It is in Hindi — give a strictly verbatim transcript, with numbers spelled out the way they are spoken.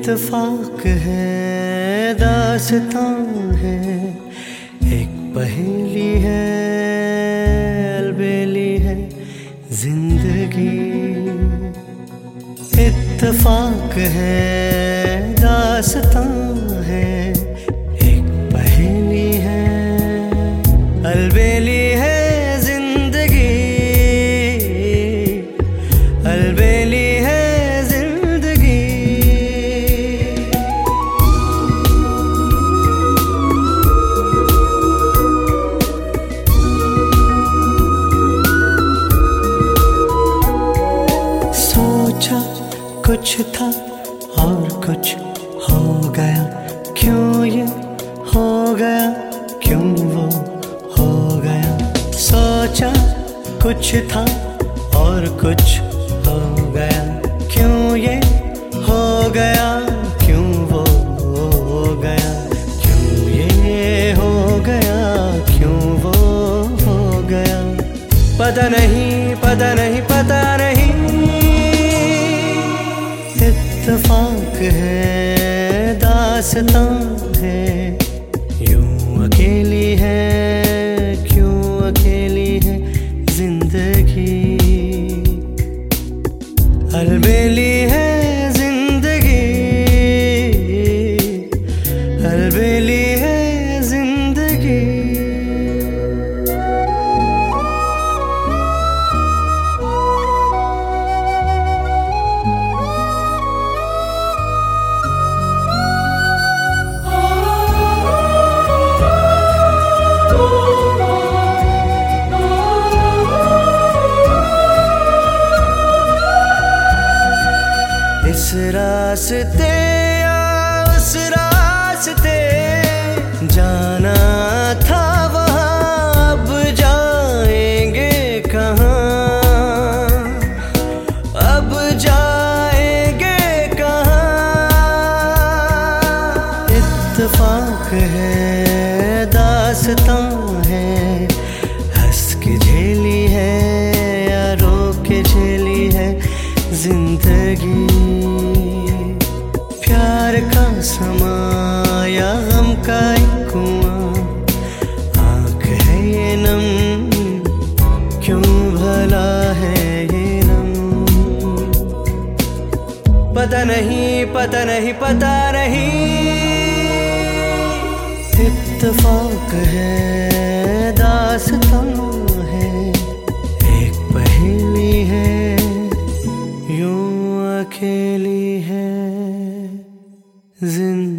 इत्तेफाक है, दास्तां है, एक पहेली है, अलबेली है जिंदगी। इत्तेफाक है, दास्तां है, एक पहेली है, अलबेली है जिंदगी, अलबेली है जिंदगी। सोचा कुछ था और कुछ हो गया, क्यों ये हो गया, क्यों वो हो गया। सोचा कुछ था और कुछ हो गया, क्यों ये हो गया, क्यों वो हो गया, क्यों ये हो गया, क्यों वो हो गया। पता नहीं, पता नहीं, पता नहीं। इत्तेफाक है, दास्तां है, यूं अकेली है, क्यों अकेली है जिंदगी, अलबेली है जिंदगी, अलबेली है जिंदगी। इस रास्ते या उस रास्ते जाना था वहाँ, अब जाएंगे कहाँ, अब जाएंगे कहाँ। इत्तेफाक है, दास्तां है, हंस के झेली है या रो के झेली है जिंदगी। प्यार का समा या गम का एक कुआं, आँख है ये नम, क्यों भला है ये नम। पता नहीं, पता नहीं, पता नहीं। इत्तेफाक है, दास्तां है, एक पहेली है, यूं अकेली है जिंदगी।